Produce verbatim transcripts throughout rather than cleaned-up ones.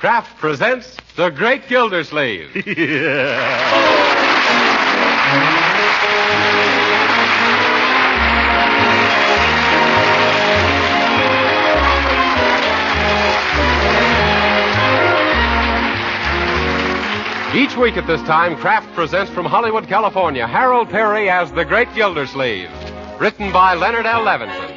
Kraft presents The Great Gildersleeve. Each week at this time, Kraft presents from Hollywood, California, Harold Perry as The Great Gildersleeve, written by Leonard L. Levinson.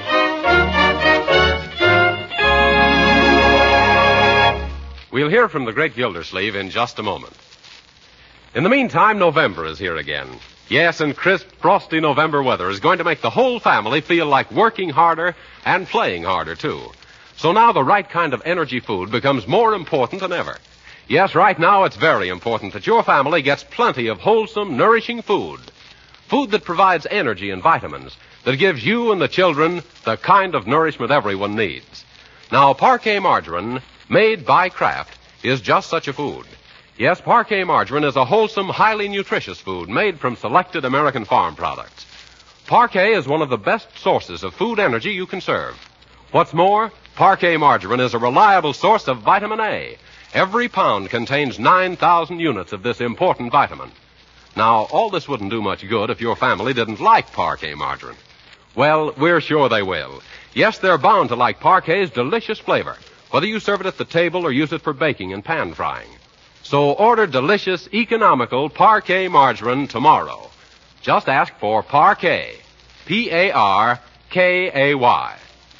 We'll hear from The Great Gildersleeve in just a moment. In the meantime, November is here again. Yes, and crisp, frosty November weather is going to make the whole family feel like working harder and playing harder, too. So now the right kind of energy food becomes more important than ever. Yes, right now it's very important that your family gets plenty of wholesome, nourishing food. Food that provides energy and vitamins, that gives you and the children the kind of nourishment everyone needs. Now, Parquet margarine, made by Kraft, is just such a food. Yes, Parquet margarine is a wholesome, highly nutritious food made from selected American farm products. Parquet is one of the best sources of food energy you can serve. What's more, Parquet margarine is a reliable source of vitamin A. Every pound contains nine thousand units of this important vitamin. Now, all this wouldn't do much good if your family didn't like Parquet margarine. Well, we're sure they will. Yes, they're bound to like Parquet's delicious flavor, whether you serve it at the table or use it for baking and pan frying. So order delicious, economical Parquet margarine tomorrow. Just ask for Parquet. P A R K A Y.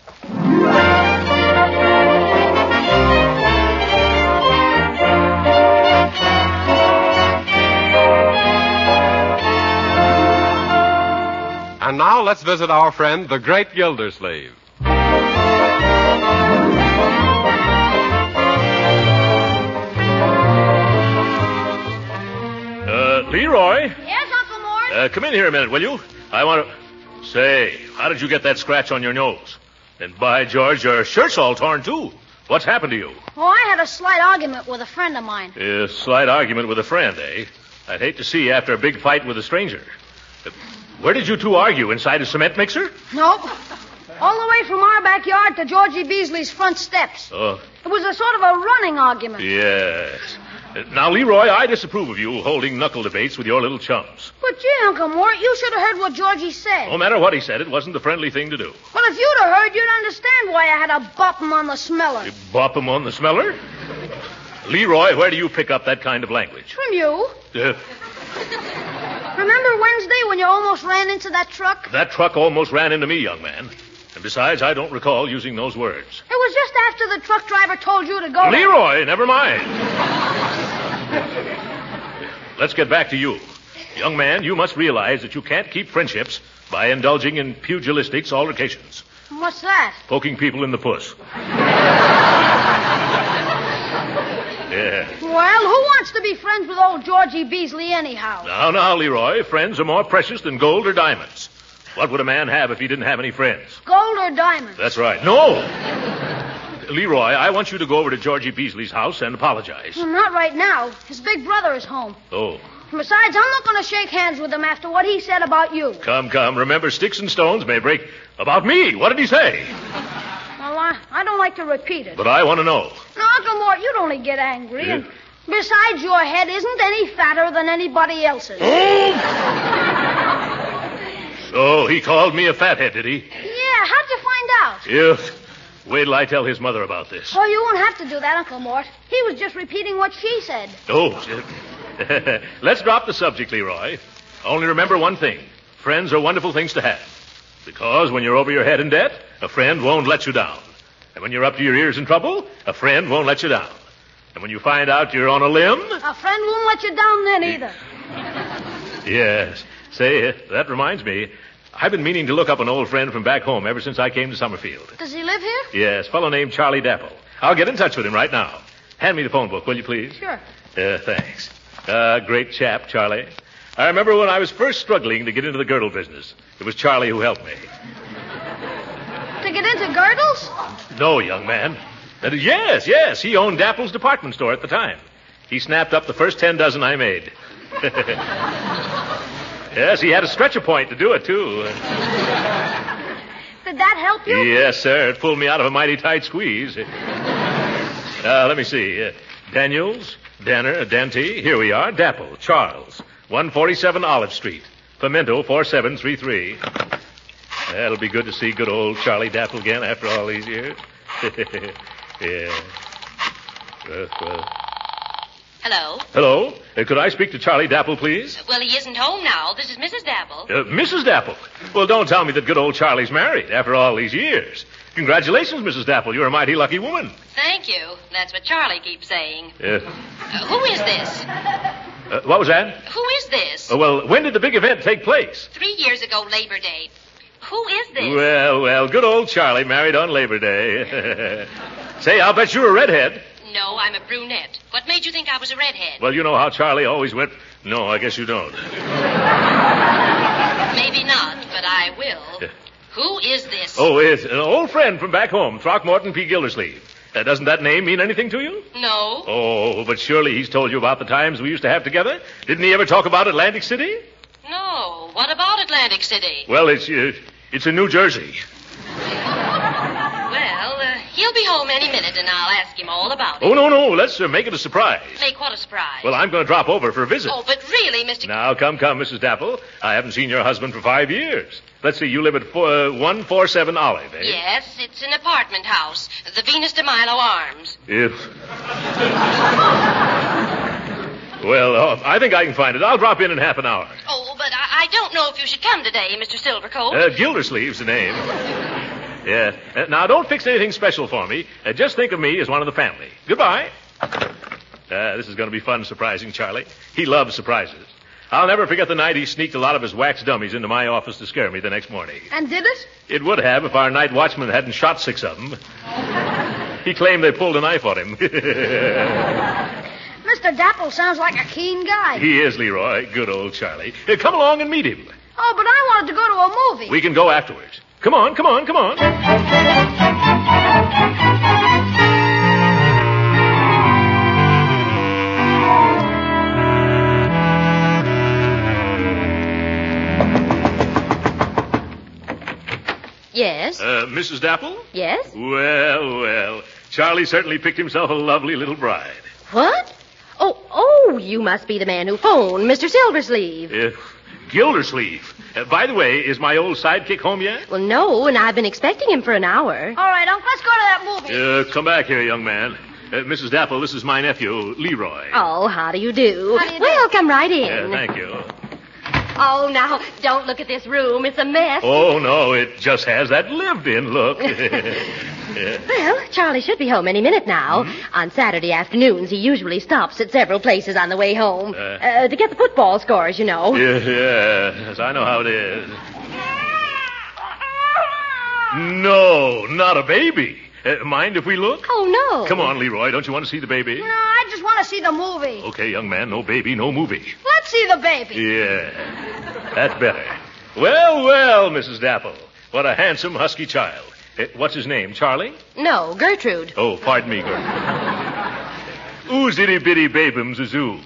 And now let's visit our friend, the Great Gildersleeve. Uh, Leroy? Yes, Uncle Mort? Uh, come in here a minute, will you? I want to... Say, how did you get that scratch on your nose? And by George, your shirt's all torn, too. What's happened to you? Well, I had a slight argument with a friend of mine. A slight argument with a friend, eh? I'd hate to see you after a big fight with a stranger. Uh, where did you two argue? Inside a cement mixer? Nope. All the way from our backyard to Georgie Beasley's front steps. Oh. It was a sort of a running argument. Yes. Uh, now, Leroy, I disapprove of you holding knuckle debates with your little chums. But gee, Uncle Mort, you should have heard what Georgie said. No matter what he said, it wasn't the friendly thing to do. Well, if you'd have heard, you'd understand why I had to bop him on the smeller. You bop him on the smeller? Leroy, where do you pick up that kind of language? From you. Uh, Remember Wednesday when you almost ran into that truck? that truck almost ran into me, young man. And besides, I don't recall using those words. It was just after the truck driver told you to go. Leroy, never mind. Let's get back to you. Young man, you must realize that you can't keep friendships by indulging in pugilistic altercations. What's that? Poking people in the puss. Yeah. Well, who wants to be friends with old Georgie Beasley anyhow? Now, now, Leroy, friends are more precious than gold or diamonds. What would a man have if he didn't have any friends? Gold or diamonds? That's right. No! Leroy, I want you to go over to Georgie Beasley's house and apologize. Well, not right now. His big brother is home. Oh. Besides, I'm not going to shake hands with him after what he said about you. Come, come. Remember, sticks and stones may break... About me? What did he say? Well, I, I don't like to repeat it. But I want to know. Now, Uncle Mort, you'd only get angry. Yeah. And besides, your head isn't any fatter than anybody else's. So he called me a fathead, did he? Yeah, how'd you find out? Yeah. Wait till I tell his mother about this. Oh, you won't have to do that, Uncle Mort. He was just repeating what she said. Oh, let's drop the subject, Leroy. Only remember one thing. Friends are wonderful things to have. Because when you're over your head in debt, a friend won't let you down. And when you're up to your ears in trouble, a friend won't let you down. And when you find out you're on a limb... A friend won't let you down then either. Yes. Say, that reminds me. I've been meaning to look up an old friend from back home ever since I came to Summerfield. Does he live here? Yes, a fellow named Charlie Dapple. I'll get in touch with him right now. Hand me the phone book, will you, please? Sure. Uh, thanks. Uh, great chap, Charlie. I remember when I was first struggling to get into the girdle business. It was Charlie who helped me. To get into girdles? No, young man. Uh, yes, yes. He owned Dapple's department store at the time. He snapped up the first ten dozen I made. Yes, he had a stretcher point to do it, too. Did that help you? Yes, sir. It pulled me out of a mighty tight squeeze. Uh, let me see. Uh, Daniels, Danner, Dante. Here we are. Dapple, Charles. one forty-seven Olive Street. Pimento, four seven three three. That'll be good to see good old Charlie Dapple again after all these years. Yeah. Uh, well. Hello? Hello? Uh, could I speak to Charlie Dapple, please? Well, he isn't home now. This is Missus Dapple. Uh, Missus Dapple? Well, don't tell me that good old Charlie's married after all these years. Congratulations, Missus Dapple. You're a mighty lucky woman. Thank you. That's what Charlie keeps saying. Uh, Uh, who is this? uh, what was that? Who is this? Uh, well, when did the big event take place? Three years ago, Labor Day. Who is this? Well, well, good old Charlie married on Labor Day. Say, I'll bet you're a redhead. No, I'm a brunette. What made you think I was a redhead? Well, you know how Charlie always went. No, I guess you don't. Maybe not, but I will. Who is this? Oh, it's an old friend from back home, Throckmorton P. Gildersleeve. Uh, doesn't that name mean anything to you? No. Oh, but surely he's told you about the times we used to have together. Didn't he ever talk about Atlantic City? No. What about Atlantic City? Well, it's uh, it's in New Jersey. Well, uh, he'll be home any minute, and I'll ask him all about it. Oh, no, no. Let's uh, make it a surprise. Make what a surprise. Well, I'm going to drop over for a visit. Oh, but really, Mister... Now, come, come, Missus Dapple. I haven't seen your husband for five years. Let's see, you live at four, uh, one forty-seven Olive, eh? Yes, it's an apartment house. The Venus de Milo Arms. If... Well, uh, I think I can find it. I'll drop in in half an hour. Oh, but I, I don't know if you should come today, Mister Silvercoat. Uh, Gildersleeve's the name. Yeah. Uh, now, don't fix anything special for me. Uh, just think of me as one of the family. Goodbye. Uh, this is going to be fun surprising Charlie. He loves surprises. I'll never forget the night he sneaked a lot of his wax dummies into my office to scare me the next morning. And did it? It would have if our night watchman hadn't shot six of them. He claimed they pulled a knife on him. Mister Dapple sounds like a keen guy. He is, Leroy. Good old Charlie. Uh, come along and meet him. Oh, but I wanted to go to a movie. We can go afterwards. Come on, come on, come on. Yes? Uh, Missus Dapple? Yes? Well, well. Charlie certainly picked himself a lovely little bride. What? Oh, oh, you must be the man who phoned, Mister Silversleeve. Uh, Gildersleeve. Uh, by the way, is my old sidekick home yet? Well, no, and I've been expecting him for an hour. All right, Uncle, let's go to that movie. Uh, come back here, young man. Uh, Missus Dapple, this is my nephew, Leroy. Oh, how do you do? How do you do? Well, come right in. Uh, thank you. Oh, now, don't look at this room. It's a mess. Oh, no, it just has that lived-in look. Yeah. Well, Charlie should be home any minute now. Mm-hmm. On Saturday afternoons, he usually stops at several places on the way home. Uh, Uh, to get the football scores, you know. Yeah, yes, I know how it is. No, not a baby. Uh, mind if we look? Oh, no. Come on, Leroy. Don't you want to see the baby? No, I just want to see the movie. Okay, young man. No baby, no movie. Let's see the baby. Yeah, that's better. Well, well, Missus Dapple. What a handsome, husky child. Uh, what's his name, Charlie? No, Gertrude. Oh, pardon me, Gertrude. Ooh, zitty bitty babums a zoo.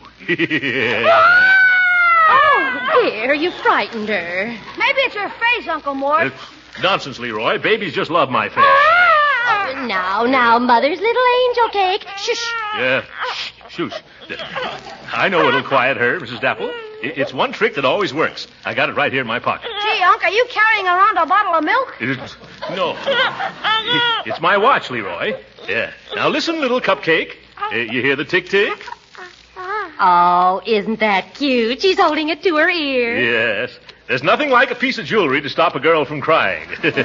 Oh, dear, you frightened her. Maybe it's her face, Uncle Mort. Uh, nonsense, Leroy. Babies just love my face. Oh, now, now, Mother's little angel cake. Shush. Yeah. Shoosh. I know it'll quiet her, Missus Dapple. I- It's one trick that always works. I got it right here in my pocket. Gee, Unc, are you carrying around a bottle of milk? It- no. It's my watch, Leroy. Yeah. Now listen, little cupcake. Uh, you hear the tick-tick? Oh, isn't that cute? She's holding it to her ear. Yes. There's nothing like a piece of jewelry to stop a girl from crying.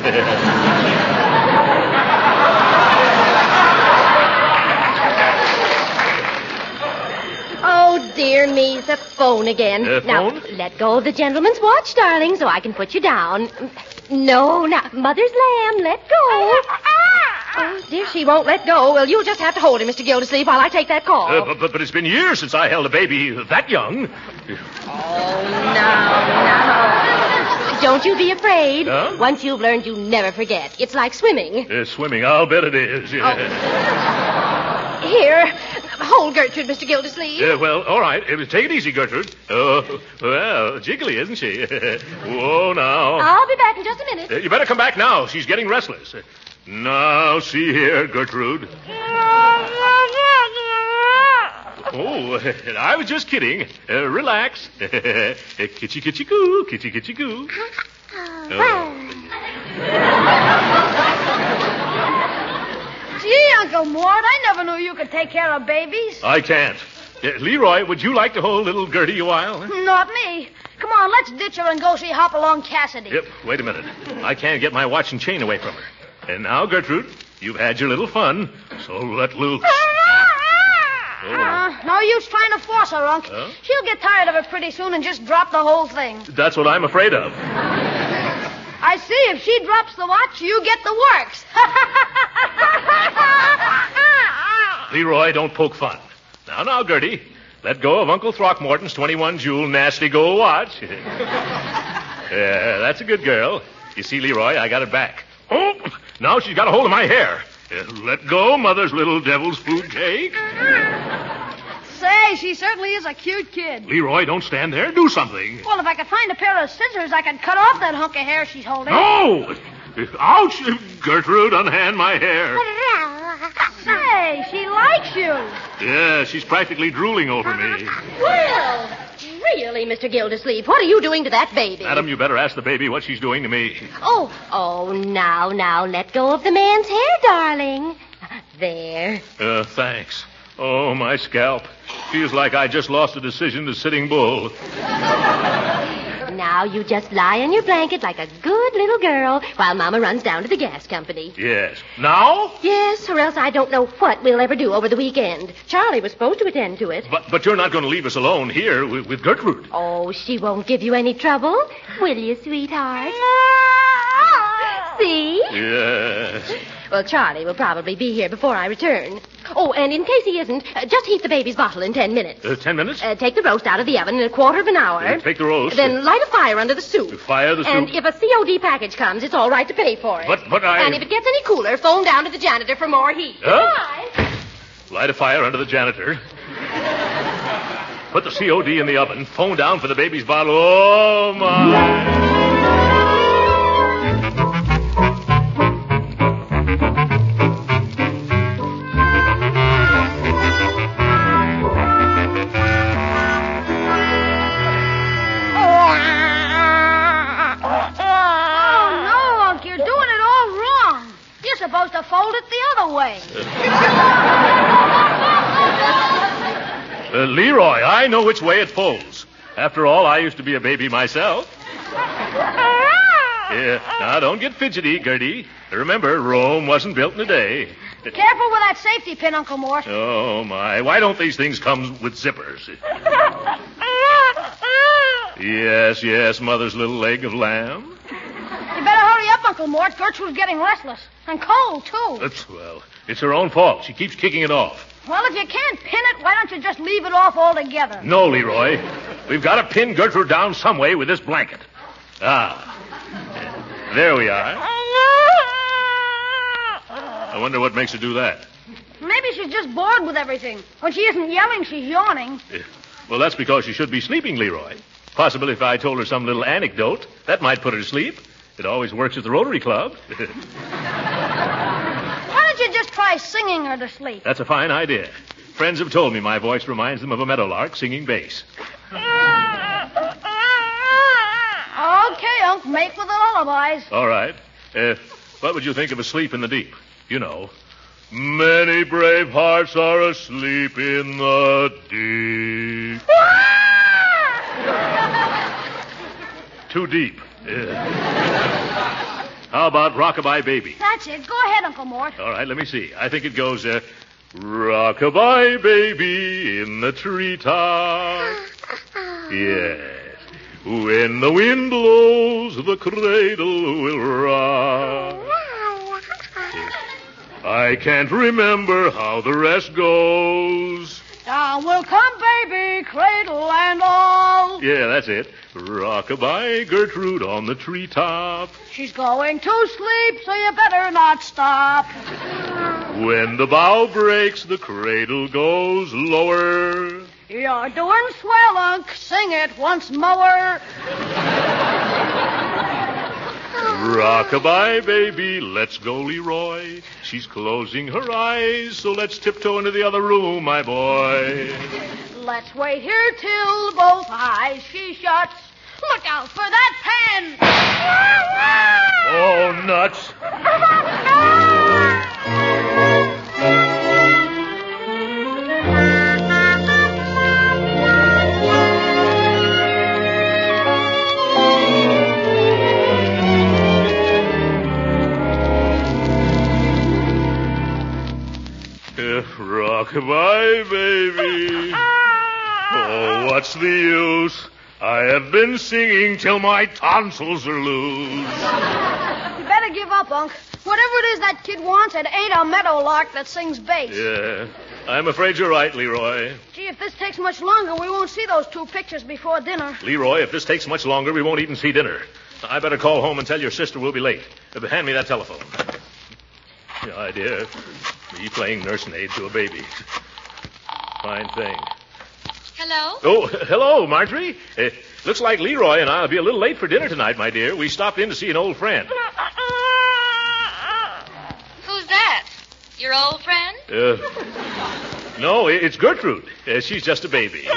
Oh, dear me, the phone again. Uh, Now, phone? let go of the gentleman's watch, darling, so I can put you down. No, now, Mother's lamb, let go. Oh, dear, she won't let go. Well, you'll just have to hold him, Mister Gildersleeve, while I take that call. Uh, but, but, but it's been years since I held a baby that young. Oh, now, now. Don't you be afraid. Huh? Once you've learned, you never forget. It's like swimming. Uh, swimming, I'll bet it is. Yeah. Here, hold Gertrude, Mister Gildersleeve. Yeah, well, all right. Uh, take it easy, Gertrude. Oh, well, jiggly, isn't she? Whoa, now. I'll be back in just a minute. Uh, you better come back now. She's getting restless. Uh, Now, see here, Gertrude. Oh, I was just kidding. Uh, relax. Kitchy, kitchy, coo. Kitchy, kitchy, coo. Oh. Gee, Uncle Mort, I never knew you could take care of babies. I can't. Uh, Leroy, would you like to hold little Gertie a while? Not me. Come on, let's ditch her and go see Hopalong Cassidy. Yep, wait a minute. I can't get my watch and chain away from her. And now, Gertrude, you've had your little fun, so let loose. Oh. Uh, no use trying to force her, Unc. Huh? She'll get tired of it pretty soon and just drop the whole thing. That's what I'm afraid of. I see. If she drops the watch, you get the works. Leroy, don't poke fun. Now, now, Gertie, let go of Uncle Throckmorton's twenty-one jewel nasty gold watch. Yeah, that's a good girl. You see, Leroy, I got it back. Oh, now she's got a hold of my hair. Uh, let go, Mother's little devil's food cake. Say, she certainly is a cute kid. Leroy, don't stand there. Do something. Well, if I could find a pair of scissors, I could cut off that hunk of hair she's holding. No! Ouch! Gertrude, unhand my hair. Say, she likes you. Yeah, she's practically drooling over me. Well, really, Mister Gildersleeve, what are you doing to that baby? Madam, you better ask the baby what she's doing to me. Oh, oh, now, now, let go of the man's hair, darling. There. Uh, thanks. Oh, my scalp. Feels like I just lost a decision to Sitting Bull. Now you just lie in your blanket like a good little girl while Mama runs down to the gas company. Yes. Now? Yes, or else I don't know what we'll ever do over the weekend. Charlie was supposed to attend to it. But but you're not going to leave us alone here with, with Gertrude. Oh, she won't give you any trouble, will you, sweetheart? See? Yes. Well, Charlie will probably be here before I return. Oh, and in case he isn't, uh, just heat the baby's bottle in ten minutes. Uh, ten minutes? Uh, take the roast out of the oven in a quarter of an hour. Uh, take the roast. Then light a fire under the soup. Fire the soup. And if a C O D package comes, it's all right to pay for it. But, but I... And if it gets any cooler, phone down to the janitor for more heat. Huh? Bye. Light a fire under the janitor. Put the C O D in the oven. Phone down for the baby's bottle. Oh, my... Supposed to fold it the other way. Uh, Leroy, I know which way it folds. After all, I used to be a baby myself. Yeah. Now, don't get fidgety, Gertie. Remember, Rome wasn't built in a day. Careful with that safety pin, Uncle Mort. Oh, my. Why don't these things come with zippers? Yes, yes, Mother's little leg of lamb. You better hurry up, Uncle Mort. Gertrude's getting restless. And cold, too. That's, well, it's her own fault. She keeps kicking it off. Well, if you can't pin it, why don't you just leave it off altogether? No, Leroy. We've got to pin Gertrude down some way with this blanket. Ah. There we are. I wonder what makes her do that. Maybe she's just bored with everything. When she isn't yelling, she's yawning. Well, that's because she should be sleeping, Leroy. Possibly if I told her some little anecdote, that might put her to sleep. It always works at the Rotary Club. Why don't you just try singing her to sleep? That's a fine idea. Friends have told me my voice reminds them of a meadowlark singing bass. Okay, Unc, make with the lullabies. All right. Uh, what would you think of Asleep in the Deep? You know. Many brave hearts are asleep in the deep. Too deep. Yeah. How about Rockabye Baby? That's it. Go ahead, Uncle Mort. All right, let me see. I think it goes, uh, Rockabye Baby in the treetop. Yes. When the wind blows, the cradle will rock. I can't remember how the rest goes. Down will come baby, cradle and all. Yeah, that's it. Rockabye Gertrude on the treetop. She's going to sleep, so you better not stop. When the bough breaks, the cradle goes lower. You're doing swell, Unc. Sing it once more. Rock-a-bye, baby, let's go, Leroy. She's closing her eyes, so let's tiptoe into the other room, my boy. Let's wait here till both eyes she shuts. Look out for that pen! Oh, nuts. Rock-a-bye, baby. Oh, what's the use? I have been singing till my tonsils are loose. You better give up, Unc. Whatever it is that kid wants, it ain't a meadowlark that sings bass. Yeah, I'm afraid you're right, Leroy. Gee, if this takes much longer, we won't see those two pictures before dinner. Leroy, if this takes much longer, we won't even see dinner. I better call home and tell your sister we'll be late. Uh, hand me that telephone. The idea, me playing nurse maid to a baby. Fine thing. Hello? Oh, hello, Marjorie. Uh, looks like Leroy and I'll be a little late for dinner tonight, my dear. We stopped in to see an old friend. Who's that? Your old friend? Uh, no, it's Gertrude. Uh, she's just a baby.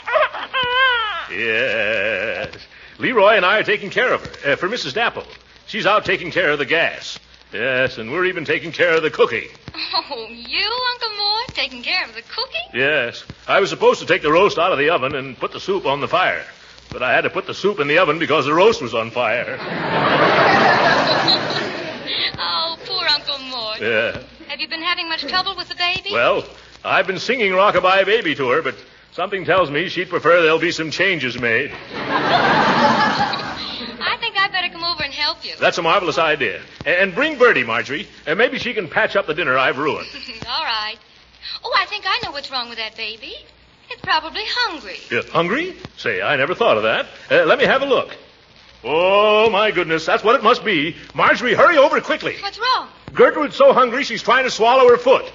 Yes. Leroy and I are taking care of her, uh, for Missus Dapple. She's out taking care of the gas. Yes, and we're even taking care of the cooking. Oh, you, Uncle Mort, taking care of the cooking? Yes. I was supposed to take the roast out of the oven and put the soup on the fire. But I had to put the soup in the oven because the roast was on fire. Oh, poor Uncle Mort. Yeah. Have you been having much trouble with the baby? Well, I've been singing Rock-a-bye Baby to her, but something tells me she'd prefer there'll be some changes made. I think I'd better come over and help you. That's a marvelous idea. And bring Bertie, Marjorie. And maybe she can patch up the dinner I've ruined. All right. Oh, I think I know what's wrong with that baby. It's probably hungry. Uh, hungry? Say, I never thought of that. Uh, let me have a look. Oh, my goodness, that's what it must be. Marjorie, hurry over quickly. What's wrong? Gertrude's so hungry she's trying to swallow her foot.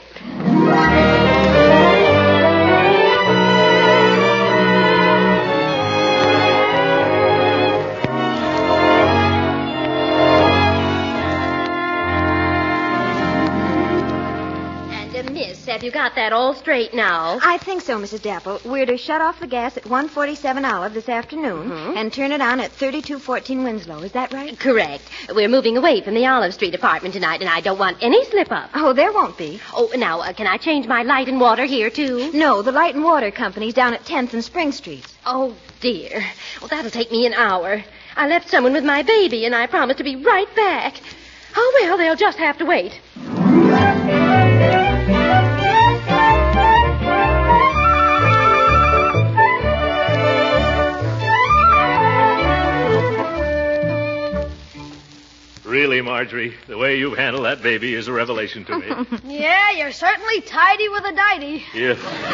Have you got that all straight now? I think so, Missus Dapple. We're to shut off the gas at one forty-seven Olive this afternoon Mm-hmm. and turn it on at thirty-two fourteen Winslow. Is that right? Correct. We're moving away from the Olive Street apartment tonight, and I don't want any slip-up. Oh, there won't be. Oh, now, uh, can I change my light and water here, too? No, the Light and Water Company's down at tenth and Spring Streets. Oh, dear. Well, that'll take me an hour. I left someone with my baby, and I promised to be right back. Oh, well, they'll just have to wait. Really, Marjorie, the way you've handled that baby is a revelation to me. Yeah, you're certainly tidy with a diety. Yeah.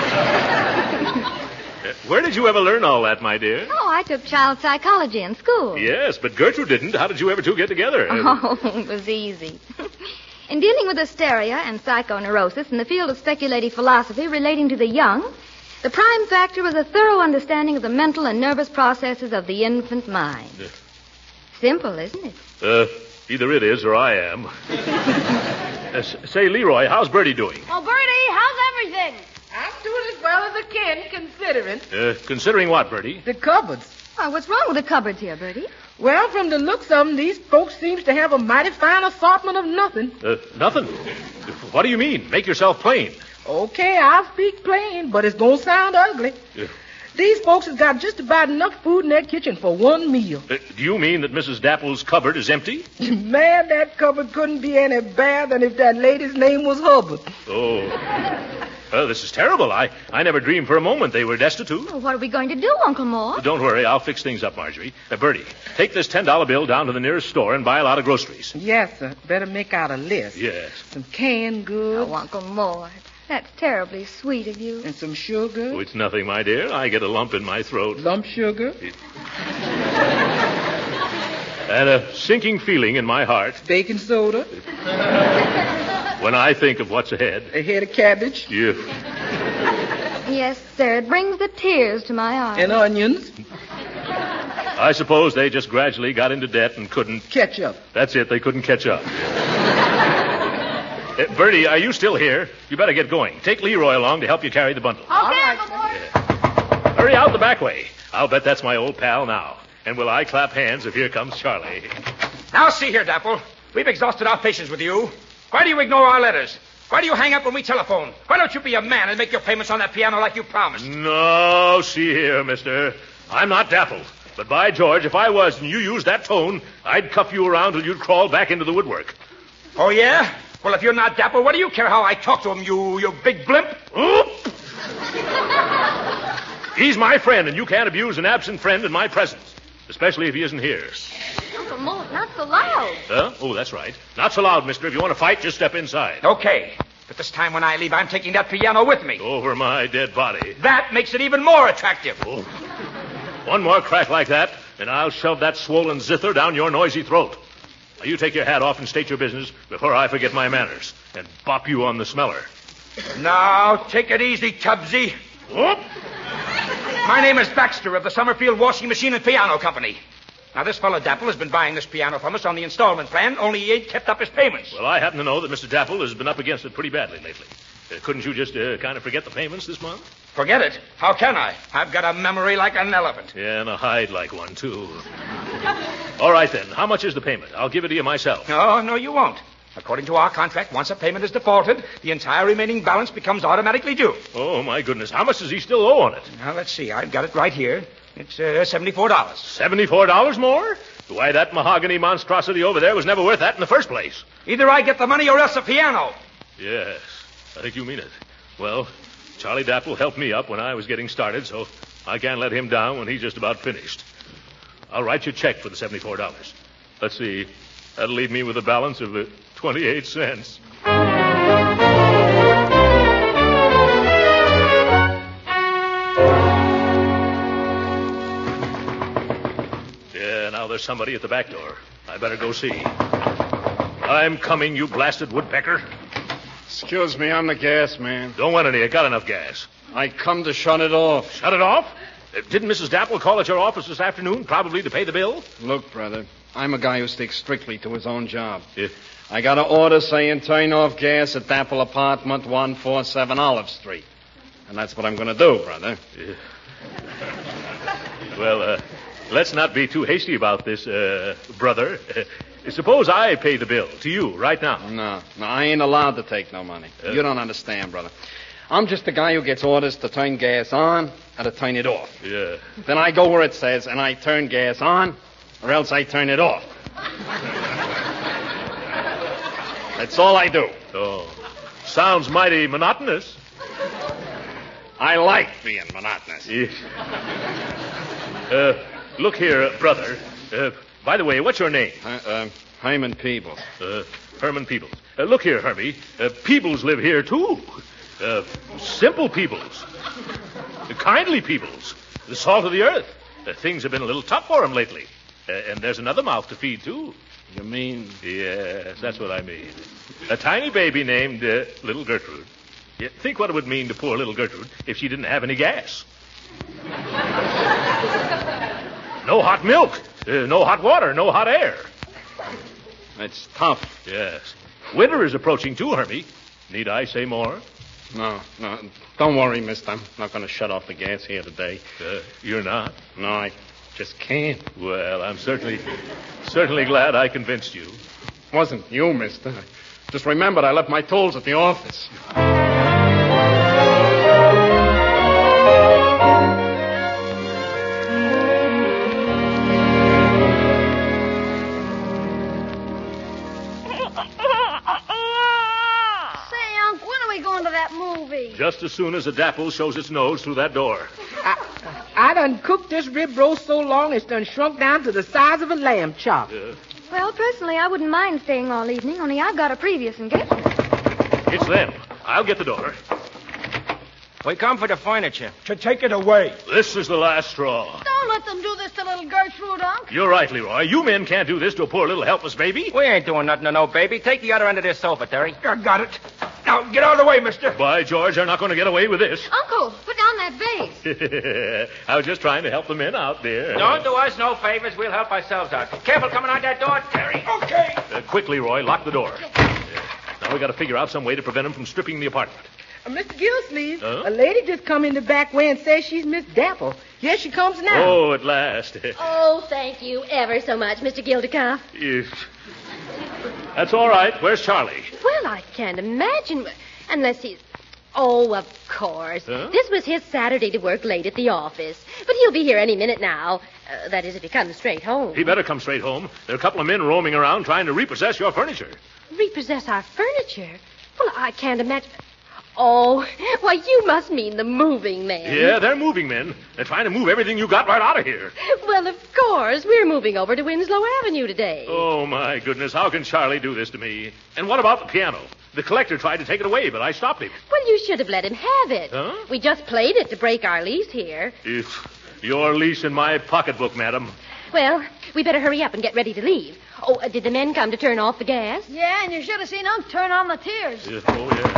Uh, where did you ever learn all that, my dear? Oh, I took child psychology in school. Yes, but Gertrude didn't. How did you ever two get together? Oh, it was easy. In dealing with hysteria and psychoneurosis in the field of speculative philosophy relating to the young, the prime factor was a thorough understanding of the mental and nervous processes of the infant mind. Uh, Simple, isn't it? Uh, either it is or I am. uh, say, Leroy, how's Bertie doing? Oh, Bertie, how's everything? I'm doing as well as I can, considering. Uh, considering what, Bertie? The cupboards. Oh, what's wrong with the cupboards here, Bertie? Well, from the looks of them, these folks seems to have a mighty fine assortment of nothing. Uh, nothing. What do you mean? Make yourself plain. Okay, I'll speak plain, but it's gonna sound ugly. Uh, These folks has got just about enough food in their kitchen for one meal. uh, do you mean that Missus Dapple's cupboard is empty? Man, that cupboard couldn't be any better than if that lady's name was Hubbard. Oh. Well, this is terrible. I, I never dreamed for a moment they were destitute. Well, what are we going to do, Uncle Mort? Don't worry, I'll fix things up, Marjorie. Uh, Bertie, take this ten dollar bill down to the nearest store and buy a lot of groceries. Yes, sir. Better make out a list. Yes. Some canned goods Oh, Uncle Mort, that's terribly sweet of you. and some sugar. Oh, it's nothing, my dear. I get a lump in my throat. Lump sugar. And a sinking feeling in my heart Baking soda. when I think of what's ahead. A head of cabbage. Yeah. Yes, sir, it brings the tears to my eyes. And onions. I suppose they just gradually got into debt and couldn't... Catch up. That's it. They couldn't catch up. uh, Bertie, are you still here? You better get going. Take Leroy along to help you carry the bundle. Okay, Uncle Mort. Hurry out the back way. I'll bet that's my old pal now. And will I clap hands if here comes Charlie? Now, see here, Dapple. We've exhausted our patience with you. Why do you ignore our letters? Why do you hang up when we telephone? Why don't you be a man and make your payments on that piano like you promised? No, see here, mister. I'm not Dapple. But by George, if I was and you used that tone, I'd cuff you around till you'd crawl back into the woodwork. Oh, yeah? Well, if you're not Dapple, what do you care how I talk to him, you, you big blimp? Oop! He's my friend, and you can't abuse an absent friend in my presence, especially if he isn't here. Uncle Mort, not so loud. Huh? Oh, that's right. Not so loud, mister. If you want to fight, just step inside. Okay. But this time when I leave, I'm taking that piano with me. Over my dead body. That makes it even more attractive. Oh. One more crack like that, and I'll shove that swollen zither down your noisy throat. Now, you take your hat off and state your business before I forget my manners and bop you on the smeller. Now, take it easy, Tubbsy. Whoop! My name is Baxter of the Summerfield Washing Machine and Piano Company. Now, this fellow Dapple has been buying this piano from us on the installment plan, only he ain't kept up his payments. Well, I happen to know that Mister Dapple has been up against it pretty badly lately. Uh, couldn't you just uh, kind of forget the payments this month? Forget it? How can I? I've got a memory like an elephant. Yeah, and a hide like one, too. All right, then. How much is the payment? I'll give it to you myself. No, no, you won't. According to our contract, once a payment is defaulted, the entire remaining balance becomes automatically due. Oh, my goodness. How much does he still owe on it? Now, let's see. I've got it right here. It's uh, seventy-four dollars. seventy-four dollars more? Why, that mahogany monstrosity over there was never worth that in the first place. Either I get the money or else the piano. Yes, I think you mean it. Well, Charlie Dapple helped me up when I was getting started, so I can't let him down when he's just about finished. I'll write you a check for the seventy-four dollars. Let's see. That'll leave me with a balance of uh, twenty-eight cents. Yeah, now there's somebody at the back door. I better go see. I'm coming, you blasted woodpecker. Excuse me, I'm the gas man. Don't want any. I got enough gas. I come to shut it off. Shut it off? Uh, didn't Missus Dapple call at your office this afternoon, probably to pay the bill? Look, brother, I'm a guy who sticks strictly to his own job. Yeah. I got an order saying turn off gas at Dapple Apartment, one forty-seven Olive Street. And that's what I'm going to do, brother. Yeah. Well, uh, let's not be too hasty about this, uh, brother. Uh, suppose I pay the bill to you right now. No, no, I ain't allowed to take no money. Uh, you don't understand, brother. I'm just the guy who gets orders to turn gas on and to turn it off. Yeah. Then I go where it says, and I turn gas on, or else I turn it off. That's all I do. Oh, sounds mighty monotonous. I like being monotonous. Yeah. Uh, look here, brother. Uh, by the way, what's your name? Uh, uh, Herman Peebles. Uh, Herman Peebles. Uh, look here, Hermie. Uh, Peebles live here, too. Uh, simple Peebles. Uh, kindly Peebles. The salt of the earth. Uh, things have been a little tough for him lately. Uh, and there's another mouth to feed, too. You mean? Yes, that's what I mean. A tiny baby named uh, Little Gertrude. Yeah, think what it would mean to poor little Gertrude if she didn't have any gas. No hot milk, uh, no hot water, no hot air. It's tough. Yes. Winter is approaching, too, Hermie. Need I say more? No, no. Don't worry, mister. I'm not going to shut off the gas here today. Uh, you're not? No, I just can't. Well, I'm certainly, certainly glad I convinced you. Wasn't you, mister. I just remembered I left my tools at the office. Just as soon as a Dapple shows its nose through that door. I, I done cooked this rib roast so long it's done shrunk down to the size of a lamb chop. Uh, Well, personally, I wouldn't mind staying all evening, only I've got a previous engagement. It's them. I'll get the door. We come for the furniture. To take it away. This is the last straw. Don't let them do this to little Gertrude, Unc. You're right, Leroy. You men can't do this to a poor little helpless baby. We ain't doing nothing to no baby. Take the other end of this sofa, Terry. I got it. Now, get out of the way, mister. By George, they're not going to get away with this. Uncle, put down that vase? I was just trying to help the men out, dear. Don't do us no favors. We'll help ourselves out. Careful coming out that door, Terry. Okay. Uh, quickly, Roy, lock the door. Uh, now we got to figure out some way to prevent him from stripping the apartment. Uh, Mister Gildersleeve, Huh? a lady just come in the back way and says she's Miss Dapple. Here she comes now. Oh, at last. Oh, thank you ever so much, Mister Gildecuff. Yes. That's all right. Where's Charlie? Well, I can't imagine. Unless he's... Oh, of course. Huh? This was his Saturday to work late at the office. But he'll be here any minute now. Uh, that is, if he comes straight home. He better come straight home. There are a couple of men roaming around trying to repossess your furniture. Repossess our furniture? Well, I can't imagine... Oh, why, you must mean the moving men. Yeah, they're moving men. They're trying to move everything you got right out of here. Well, of course. We're moving over to Winslow Avenue today. Oh, my goodness. How can Charlie do this to me? And what about the piano? The collector tried to take it away, but I stopped him. Well, you should have let him have it. Huh? We just played it to break our lease here. If your lease in my pocketbook, madam. Well, we better hurry up and get ready to leave. Oh, uh, did the men come to turn off the gas? Yeah, and you should have seen them turn on the tears. Yeah, oh, yeah.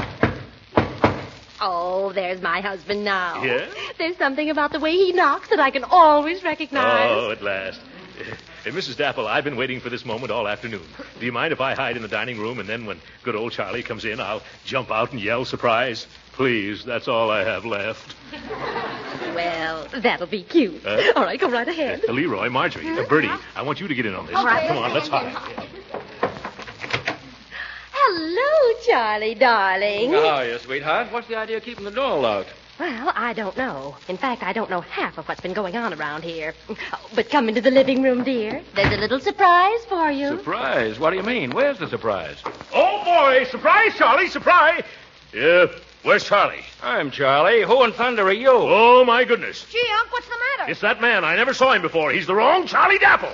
Oh, there's my husband now. Yeah? There's something about the way he knocks that I can always recognize. Oh, at last. Hey, Missus Dapple, I've been waiting for this moment all afternoon. Do you mind if I hide in the dining room, and then when good old Charlie comes in, I'll jump out and yell surprise? Please, that's all I have left. Well, that'll be cute. Uh, all right, go right ahead. Uh, Leroy, Marjorie, uh, Bertie, I want you to get in on this. Okay. Come on, let's hide. Hello, Charlie, darling. How are you, sweetheart? What's the idea of keeping the door locked? Well, I don't know. In fact, I don't know half of what's been going on around here. Oh, but come into the living room, dear. There's a little surprise for you. Surprise? What do you mean? Where's the surprise? Oh, boy, surprise, Charlie, surprise. Yeah, where's Charlie? I'm Charlie. Who in thunder are you? Oh, my goodness. Gee, Unc, what's the matter? It's that man. I never saw him before. He's the wrong Charlie Dapple.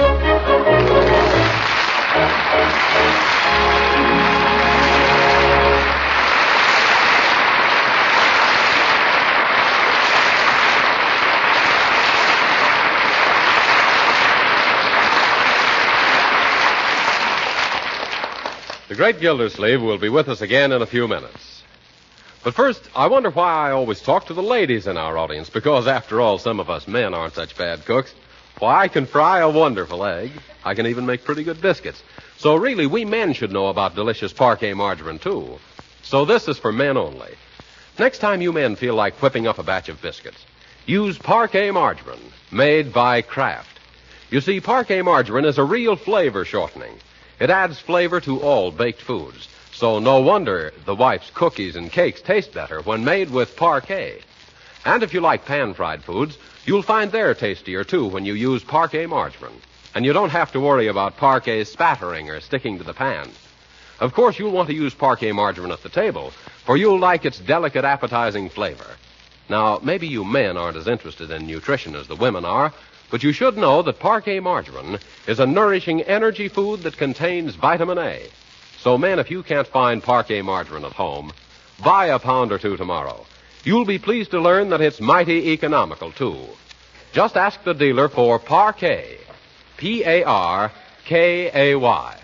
The great Gildersleeve will be with us again in a few minutes. But first, I wonder why I always talk to the ladies in our audience, because after all, some of us men aren't such bad cooks. Why, I can fry a wonderful egg. I can even make pretty good biscuits. So really, we men should know about delicious Parquet margarine, too. So this is for men only. Next time you men feel like whipping up a batch of biscuits, use Parquet margarine, made by Kraft. You see, Parquet margarine is a real flavor shortening. It adds flavor to all baked foods, so no wonder the wife's cookies and cakes taste better when made with Parquet. And if you like pan-fried foods, you'll find they're tastier, too, when you use Parquet margarine. And you don't have to worry about Parquet spattering or sticking to the pan. Of course, you'll want to use Parquet margarine at the table, for you'll like its delicate, appetizing flavor. Now, maybe you men aren't as interested in nutrition as the women are, but you should know that Parquet margarine is a nourishing energy food that contains vitamin A. So, men, if you can't find Parquet margarine at home, buy a pound or two tomorrow. You'll be pleased to learn that it's mighty economical, too. Just ask the dealer for Parquet. P A R K A Y.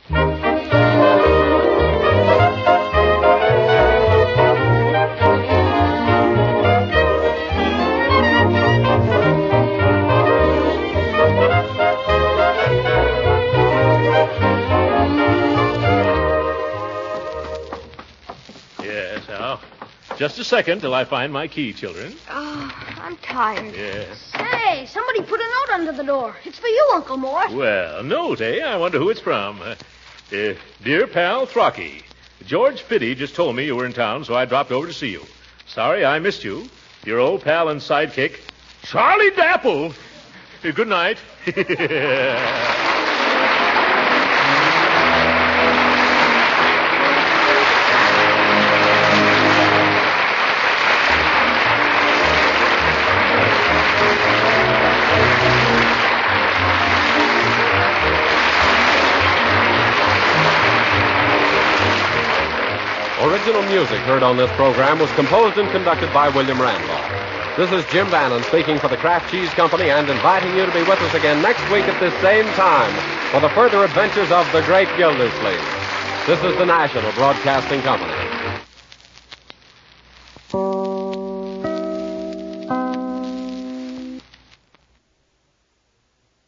Yes, Al. Just a second till I find my key, children. Oh, I'm tired. Yes. Hey, somebody put a note under the door. It's for you, Uncle Mort. Well, note, eh? I wonder who it's from. Uh, uh, Dear pal Throcky, George Fitty just told me you were in town, so I dropped over to see you. Sorry I missed you. Your old pal and sidekick, Charlie Dapple. Uh, good night. Original music heard on this program was composed and conducted by William Randolph. This is Jim Bannon speaking for the Kraft Cheese Company and inviting you to be with us again next week at this same time for the further adventures of the great Gildersleeve. This is the National Broadcasting Company.